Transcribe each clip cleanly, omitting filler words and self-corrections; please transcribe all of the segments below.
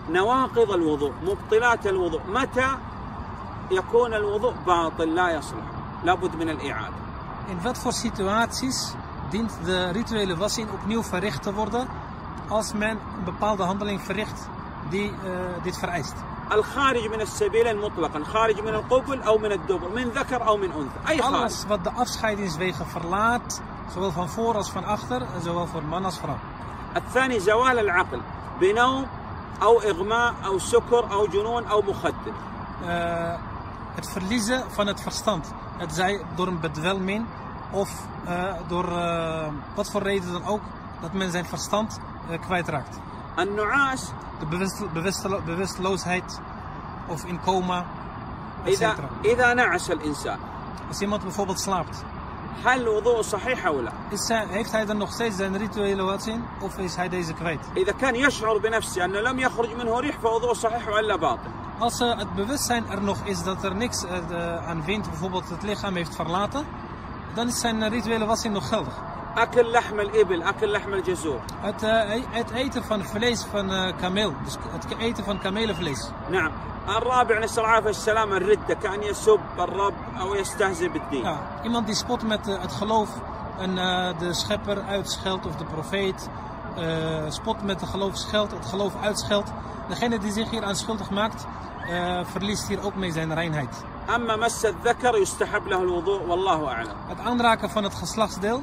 نواقض الوضوء، مبطلات الوضوء. متى يكون الوضوء باطل لا يصلح؟ لابد من الإعادة. In wat voor situaties dient de rituele wassing opnieuw verricht te worden als men een bepaalde handeling verricht die dit vereist? الخارج من السبيلين مطلقا، خارج من القبل أو من الدبر، من ذكر أو من أنثى، أي خارج. Alles wat de afscheidingswegen verlaat, zowel van voor als van achter, en zowel voor man als vrouw. الثاني زوال العقل بنوم أو إغماء أو سكر أو جنون أو مخدر. Het verliezen van het verstand. Het zij door een bedwelming of door wat voor reden dan ook, dat men zijn verstand kwijtraakt. النعاس De bewusteloosheid of in coma, etc. إذا نعس الإنسان. Als iemand bijvoorbeeld slaapt, هل الوضوء صحيح أو لا؟ heeft hij dan nog steeds zijn rituele wassing of is hij deze kwijt? إذا كان يشعر بنفسه أنه لم يخرج منه ريح فوضوء صحيح وإلا باطل. Als het bewustzijn er nog is dat er niks aan wind bijvoorbeeld het lichaam heeft verlaten, dan is zijn rituele wassing nog geldig. أكل لحم الإبل، أكل لحم الجزور. Het eten van vlees van kameel, dus het eten van kamelenvlees. نعم. الرابع نسأل الله العافية السلامة الردة، كأن يسب الرب أو يستهزئ بالدين. Ja, iemand die spot met het geloof en de schepper uitscheldt of de profeet spot met het geloof uitscheldt. Degene die zich hier aan schuldig maakt, verliest hier ook mee zijn reinheid. أما مس الذكر يستحب له الوضوء والله أعلم. Het aanraken van het geslachtsdeel,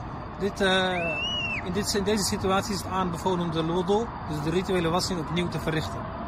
in deze situatie is het aanbevolen om de wudu, dus de rituele wassing, opnieuw te verrichten.